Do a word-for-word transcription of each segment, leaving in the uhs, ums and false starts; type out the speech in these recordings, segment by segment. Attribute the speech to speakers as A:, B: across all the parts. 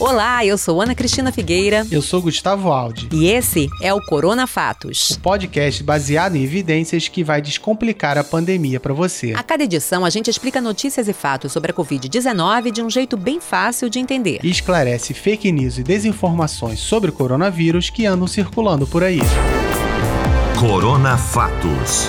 A: Olá, eu sou Ana Cristina Figueira.
B: Eu sou Gustavo Aldi.
A: E esse é o Corona Fatos,
B: o podcast baseado em evidências que vai descomplicar a pandemia para você.
A: A cada edição, a gente explica notícias e fatos sobre a covid dezenove de um jeito bem fácil de entender.
B: E esclarece fake news e desinformações sobre o coronavírus que andam circulando por aí.
C: Corona Fatos.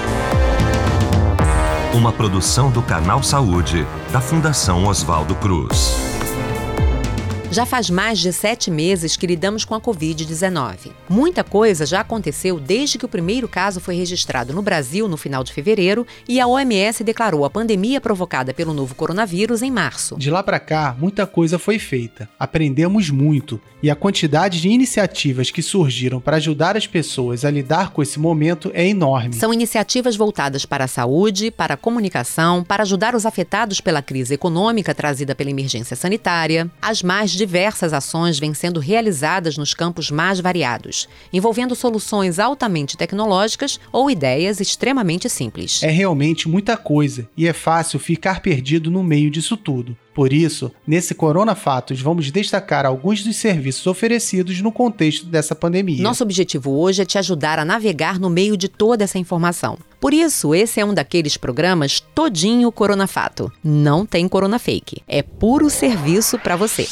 C: Uma produção do Canal Saúde, da Fundação Oswaldo Cruz.
A: Já faz mais de sete meses que lidamos com a covid dezenove. Muita coisa já aconteceu desde que o primeiro caso foi registrado no Brasil no final de fevereiro e a O M S declarou a pandemia provocada pelo novo coronavírus em março.
B: De lá para cá, muita coisa foi feita. Aprendemos muito e a quantidade de iniciativas que surgiram para ajudar as pessoas a lidar com esse momento é enorme.
A: São iniciativas voltadas para a saúde, para a comunicação, para ajudar os afetados pela crise econômica trazida pela emergência sanitária. As mais diversas ações vêm sendo realizadas nos campos mais variados, envolvendo soluções altamente tecnológicas ou ideias extremamente simples.
B: É realmente muita coisa e é fácil ficar perdido no meio disso tudo. Por isso, nesse Corona Fatos, vamos destacar alguns dos serviços oferecidos no contexto dessa pandemia.
A: Nosso objetivo hoje é te ajudar a navegar no meio de toda essa informação. Por isso, esse é um daqueles programas todinho Corona Fato. Não tem Corona Fake. É puro serviço para você.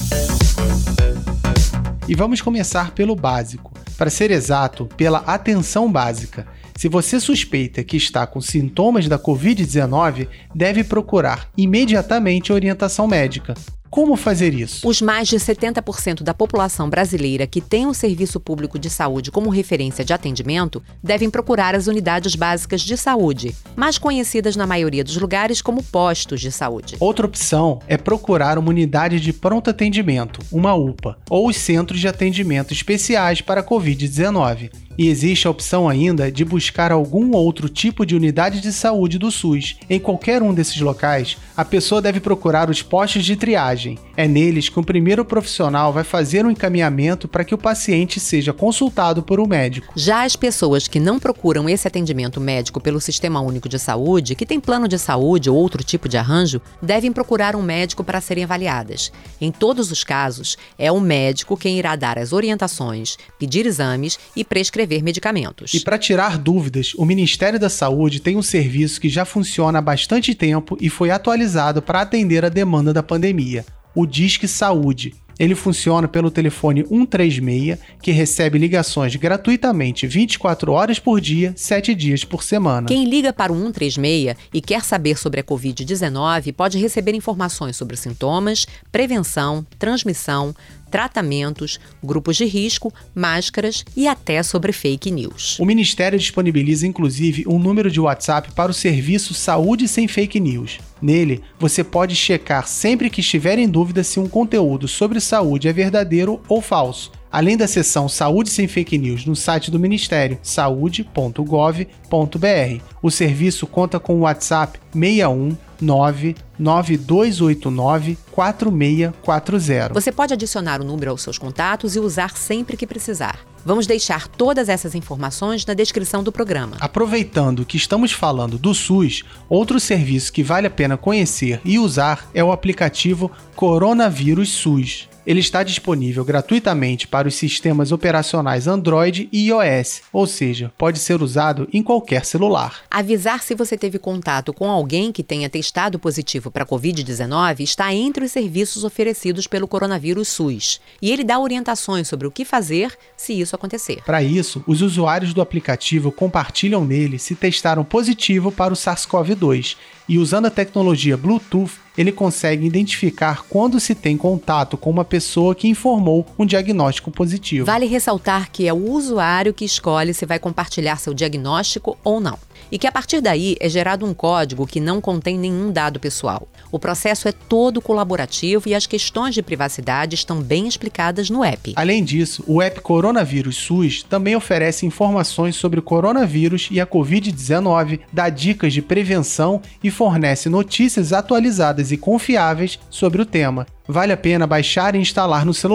B: E vamos começar pelo básico. Para ser exato, pela atenção básica. Se você suspeita que está com sintomas da covid dezenove, deve procurar imediatamente orientação médica. Como fazer isso?
A: Os mais de setenta por cento da população brasileira que tem o serviço público de saúde como referência de atendimento devem procurar as unidades básicas de saúde, mais conhecidas na maioria dos lugares como postos de saúde.
B: Outra opção é procurar uma unidade de pronto atendimento, uma U P A, ou os centros de atendimento especiais para a covid dezenove. E existe a opção ainda de buscar algum outro tipo de unidade de saúde do SUS. Em qualquer um desses locais, a pessoa deve procurar os postos de triagem. É neles que o primeiro profissional vai fazer um encaminhamento para que o paciente seja consultado por um médico.
A: Já as pessoas que não procuram esse atendimento médico pelo Sistema Único de Saúde, que tem plano de saúde ou outro tipo de arranjo, devem procurar um médico para serem avaliadas. Em todos os casos, é o médico quem irá dar as orientações, pedir exames e prescrever medicamentos.
B: E para tirar dúvidas, o Ministério da Saúde tem um serviço que já funciona há bastante tempo e foi atualizado para atender a demanda da pandemia, o Disque Saúde. Ele funciona pelo telefone um três seis, que recebe ligações gratuitamente vinte e quatro horas por dia, sete dias por semana.
A: Quem liga para o um três seis e quer saber sobre a covid dezenove pode receber informações sobre sintomas, prevenção, transmissão, tratamentos, grupos de risco, máscaras e até sobre fake news.
B: O Ministério disponibiliza inclusive um número de WhatsApp para o serviço Saúde Sem Fake News. Nele, você pode checar sempre que estiver em dúvida se um conteúdo sobre saúde é verdadeiro ou falso. Além da seção Saúde Sem Fake News no site do Ministério, saúde ponto gov ponto br. O serviço conta com o WhatsApp seis um nove nove dois oito nove quatro seis quatro zero.
A: Você pode adicionar o número aos seus contatos e usar sempre que precisar. Vamos deixar todas essas informações na descrição do programa.
B: Aproveitando que estamos falando do SUS, outro serviço que vale a pena conhecer e usar é o aplicativo Coronavírus SUS. Ele está disponível gratuitamente para os sistemas operacionais Android e iOS, ou seja, pode ser usado em qualquer celular.
A: Avisar se você teve contato com alguém que tenha testado positivo para a covid dezenove está entre os serviços oferecidos pelo Coronavírus SUS, e ele dá orientações sobre o que fazer se isso acontecer.
B: Para isso, os usuários do aplicativo compartilham nele se testaram positivo para o SARS-CoV dois, e usando a tecnologia Bluetooth, ele consegue identificar quando se tem contato com uma pessoa que informou um diagnóstico positivo.
A: Vale ressaltar que é o usuário que escolhe se vai compartilhar seu diagnóstico ou não. E que a partir daí é gerado um código que não contém nenhum dado pessoal. O processo é todo colaborativo e as questões de privacidade estão bem explicadas no app.
B: Além disso, o app Coronavírus SUS também oferece informações sobre o coronavírus e a covid dezenove, dá dicas de prevenção e fornece notícias atualizadas e confiáveis sobre o tema. Vale a pena baixar e instalar no celular.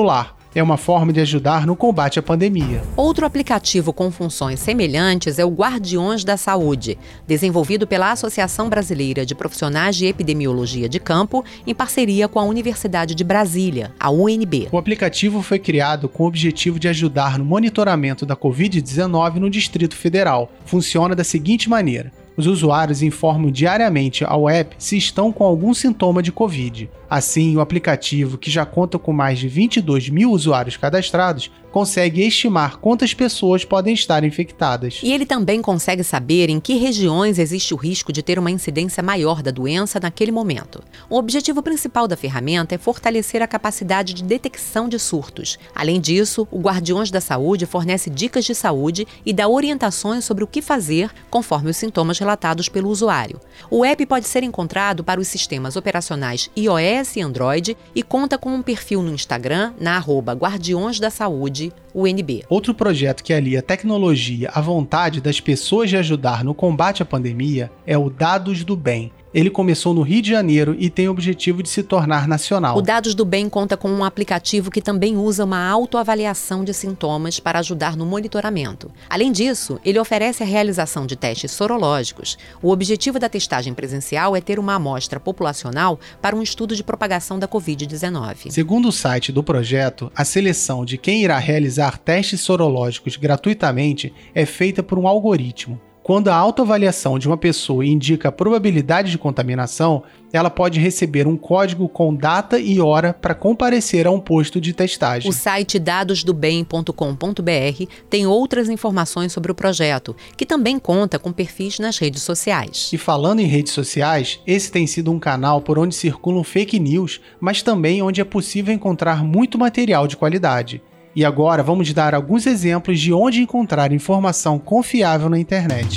B: É uma forma de ajudar no combate à pandemia.
A: Outro aplicativo com funções semelhantes é o Guardiões da Saúde, desenvolvido pela Associação Brasileira de Profissionais de Epidemiologia de Campo, em parceria com a Universidade de Brasília, a U N B.
B: O aplicativo foi criado com o objetivo de ajudar no monitoramento da covid dezenove no Distrito Federal. Funciona da seguinte maneira: os usuários informam diariamente ao app se estão com algum sintoma de Covid. Assim, o aplicativo, que já conta com mais de vinte e dois mil usuários cadastrados, consegue estimar quantas pessoas podem estar infectadas.
A: E ele também consegue saber em que regiões existe o risco de ter uma incidência maior da doença naquele momento. O objetivo principal da ferramenta é fortalecer a capacidade de detecção de surtos. Além disso, o Guardiões da Saúde fornece dicas de saúde e dá orientações sobre o que fazer conforme os sintomas relatados pelo usuário. O app pode ser encontrado para os sistemas operacionais iOS e Android e conta com um perfil no Instagram na arroba Guardiões da Saúde U N B.
B: Outro projeto que alia tecnologia à vontade das pessoas de ajudar no combate à pandemia é o Dados do Bem. Ele começou no Rio de Janeiro e tem o objetivo de se tornar nacional.
A: O Dados do Bem conta com um aplicativo que também usa uma autoavaliação de sintomas para ajudar no monitoramento. Além disso, ele oferece a realização de testes sorológicos. O objetivo da testagem presencial é ter uma amostra populacional para um estudo de propagação da covid dezenove.
B: Segundo o site do projeto, a seleção de quem irá realizar testes sorológicos gratuitamente é feita por um algoritmo. Quando a autoavaliação de uma pessoa indica a probabilidade de contaminação, ela pode receber um código com data e hora para comparecer a um posto de testagem.
A: O site dados do bem ponto com ponto b r tem outras informações sobre o projeto, que também conta com perfis nas redes sociais.
B: E falando em redes sociais, esse tem sido um canal por onde circulam fake news, mas também onde é possível encontrar muito material de qualidade. E agora vamos dar alguns exemplos de onde encontrar informação confiável na internet.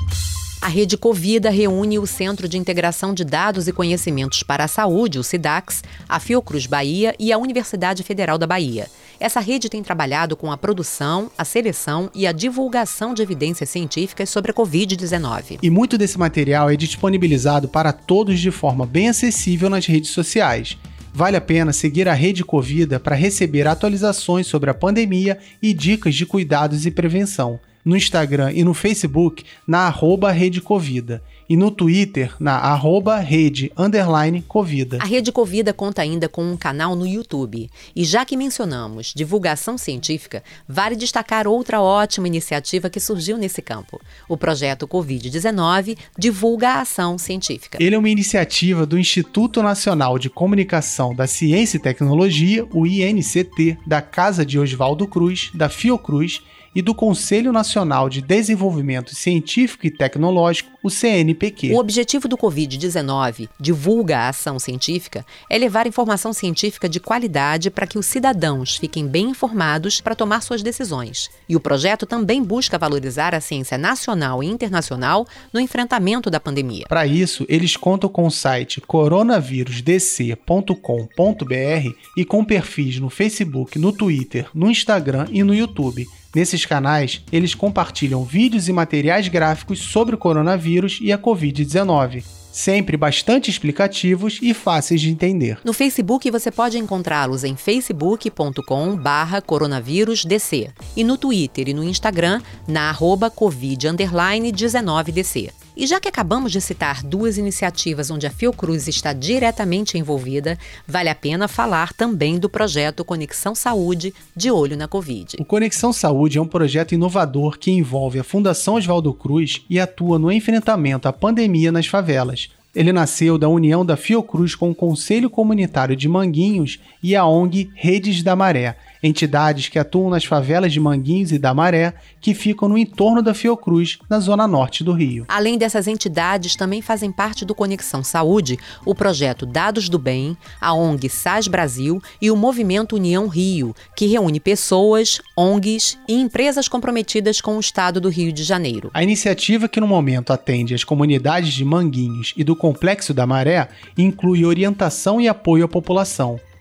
A: A Rede Covida reúne o Centro de Integração de Dados e Conhecimentos para a Saúde, o SIDAX, a Fiocruz Bahia e a Universidade Federal da Bahia. Essa rede tem trabalhado com a produção, a seleção e a divulgação de evidências científicas sobre a covid dezenove.
B: E muito desse material é disponibilizado para todos de forma bem acessível nas redes sociais. Vale a pena seguir a Rede Covida para receber atualizações sobre a pandemia e dicas de cuidados e prevenção. No Instagram e no Facebook, na arroba Rede Covida. E no Twitter, na arroba Rede underline Covida.
A: A Rede Covida conta ainda com um canal no YouTube. E já que mencionamos divulgação científica, vale destacar outra ótima iniciativa que surgiu nesse campo. O projeto covid dezenove divulga a ação científica.
B: Ele é uma iniciativa do Instituto Nacional de Comunicação da Ciência e Tecnologia, o I N C T, da Casa de Oswaldo Cruz, da Fiocruz, e do Conselho Nacional de Desenvolvimento Científico e Tecnológico, o C N P Q.
A: O objetivo do covid dezenove, divulga a ação científica, é levar informação científica de qualidade para que os cidadãos fiquem bem informados para tomar suas decisões. E o projeto também busca valorizar a ciência nacional e internacional no enfrentamento da pandemia.
B: Para isso, eles contam com o site coronavírus d c ponto com ponto b r e com perfis no Facebook, no Twitter, no Instagram e no YouTube. Nesses canais, eles compartilham vídeos e materiais gráficos sobre o coronavírus e a covid dezenove, sempre bastante explicativos e fáceis de entender.
A: No Facebook você pode encontrá-los em facebook ponto com barra coronavírus d c e no Twitter e no Instagram na arroba covid underline dezenove d c. E já que acabamos de citar duas iniciativas onde a Fiocruz está diretamente envolvida, vale a pena falar também do projeto Conexão Saúde, de olho na Covid.
B: O Conexão Saúde é um projeto inovador que envolve a Fundação Oswaldo Cruz e atua no enfrentamento à pandemia nas favelas. Ele nasceu da união da Fiocruz com o Conselho Comunitário de Manguinhos e a O N G Redes da Maré, entidades que atuam nas favelas de Manguinhos e da Maré, que ficam no entorno da Fiocruz, na zona norte do Rio.
A: Além dessas entidades, também fazem parte do Conexão Saúde o projeto Dados do Bem, a O N G S A S Brasil e o Movimento União Rio, que reúne pessoas, O N Gs e empresas comprometidas com o estado do Rio de Janeiro.
B: A iniciativa, que no momento atende as comunidades de Manguinhos e do Complexo da Maré, inclui orientação e apoio à população.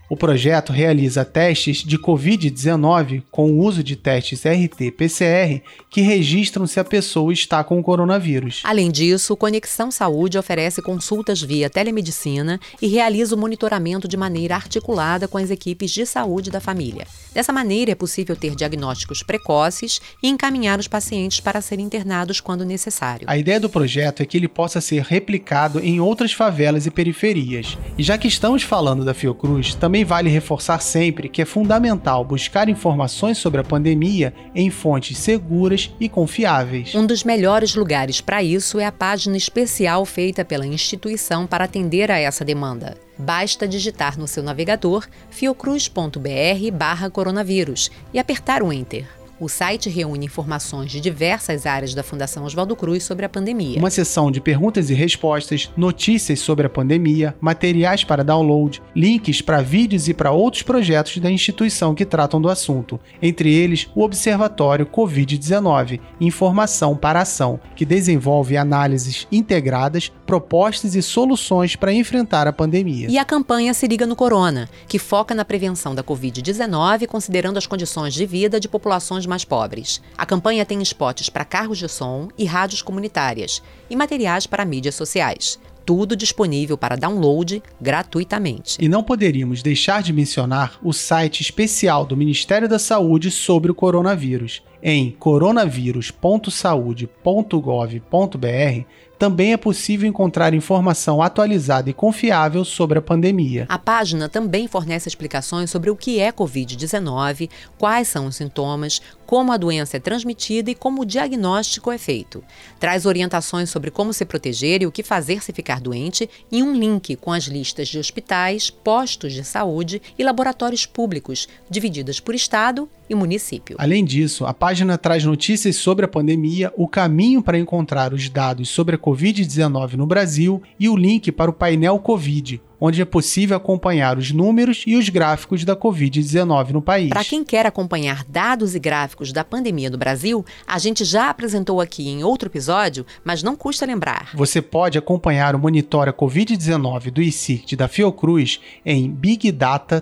B: O projeto realiza testes de covid dezenove com o uso de testes R T P C R que registram se a pessoa está com o coronavírus.
A: Além disso, o Conexão Saúde oferece consultas via telemedicina e realiza o monitoramento de maneira articulada com as equipes de saúde da família. Dessa maneira, é possível ter diagnósticos precoces e encaminhar os pacientes para serem internados quando necessário.
B: A ideia do projeto é que ele possa ser replicado em outras favelas e periferias. E já que estamos falando da Fiocruz, também vale reforçar sempre que é fundamental buscar informações sobre a pandemia em fontes seguras e confiáveis.
A: Um dos melhores lugares para isso é a página especial feita pela instituição para atender a essa demanda. Basta digitar no seu navegador fiocruz ponto b r barra coronavírus e apertar o Enter. O site reúne informações de diversas áreas da Fundação Oswaldo Cruz sobre a pandemia.
B: Uma seção de perguntas e respostas, notícias sobre a pandemia, materiais para download, links para vídeos e para outros projetos da instituição que tratam do assunto, entre eles o Observatório covid dezenove, Informação para Ação, que desenvolve análises integradas, propostas e soluções para enfrentar a pandemia.
A: E a campanha Se Liga no Corona, que foca na prevenção da covid dezenove, considerando as condições de vida de populações mais pobres. A campanha tem spots para carros de som e rádios comunitárias e materiais para mídias sociais. Tudo disponível para download gratuitamente.
B: E não poderíamos deixar de mencionar o site especial do Ministério da Saúde sobre o coronavírus. Em coronavírus ponto saude ponto gov ponto b r também é possível encontrar informação atualizada e confiável sobre a pandemia.
A: A página também fornece explicações sobre o que é covid dezenove, quais são os sintomas, como a doença é transmitida e como o diagnóstico é feito. Traz orientações sobre como se proteger e o que fazer se ficar doente e um link com as listas de hospitais, postos de saúde e laboratórios públicos, divididas por estado e município.
B: Além disso, a página traz notícias sobre a pandemia, o caminho para encontrar os dados sobre a covid dezenove no Brasil e o link para o painel Covid, onde é possível acompanhar os números e os gráficos da covid dezenove no país.
A: Para quem quer acompanhar dados e gráficos da pandemia no Brasil, a gente já apresentou aqui em outro episódio, mas não custa lembrar.
B: Você pode acompanhar o Monitora covid dezenove do I C I C T da Fiocruz em big data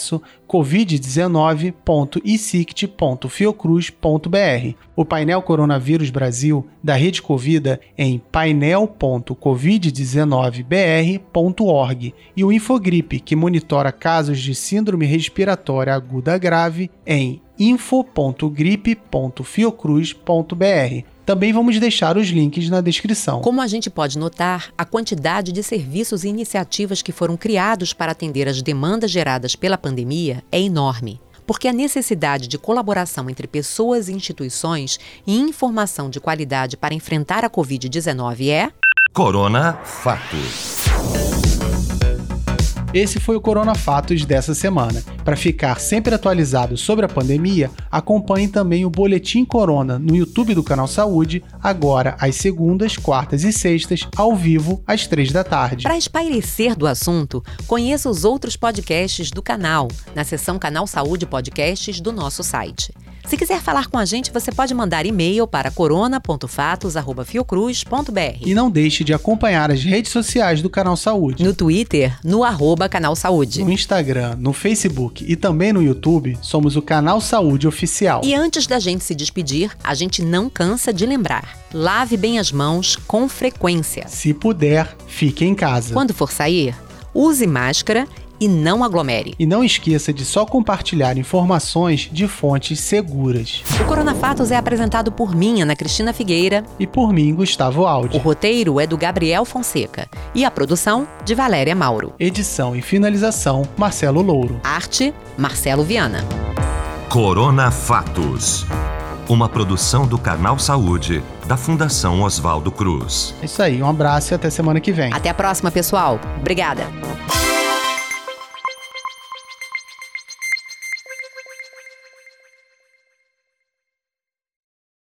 B: covid dezenove ponto i c i c t ponto fiocruz ponto b r, o painel Coronavírus Brasil da Rede Covida em painel ponto covid dezenove b r ponto org e o Infogripe, que monitora casos de síndrome respiratória aguda grave em info ponto gripe ponto fiocruz ponto b r. Também vamos deixar os links na descrição.
A: Como a gente pode notar, a quantidade de serviços e iniciativas que foram criados para atender às demandas geradas pela pandemia é enorme. Porque a necessidade de colaboração entre pessoas e instituições e informação de qualidade para enfrentar a covid dezenove é...
C: Corona Fatos.
B: Esse foi o Corona Fatos dessa semana. Para ficar sempre atualizado sobre a pandemia, acompanhe também o Boletim Corona no YouTube do Canal Saúde, agora às segundas, quartas e sextas, ao vivo, às três da tarde.
A: Para espairecer do assunto, conheça os outros podcasts do canal, na seção Canal Saúde Podcasts do nosso site. Se quiser falar com a gente, você pode mandar e-mail para corona ponto fatos arroba fiocruz ponto b r.
B: E não deixe de acompanhar as redes sociais do Canal Saúde.
A: No Twitter, no arroba Canal Saúde.
B: No Instagram, no Facebook e também no YouTube, somos o Canal Saúde Oficial.
A: E antes da gente se despedir, a gente não cansa de lembrar. Lave bem as mãos com frequência.
B: Se puder, fique em casa.
A: Quando for sair, use máscara e não aglomere.
B: E não esqueça de só compartilhar informações de fontes seguras.
A: O Corona Fatos é apresentado por mim, Ana Cristina Figueira.
B: E por mim, Gustavo Aldi.
A: O roteiro é do Gabriel Fonseca. E a produção, de Valéria Mauro.
B: Edição e finalização, Marcelo Louro.
A: Arte, Marcelo Viana.
C: Corona Fatos. Uma produção do Canal Saúde, da Fundação Oswaldo Cruz.
B: É isso aí, um abraço e até semana que vem.
A: Até a próxima, pessoal. Obrigada.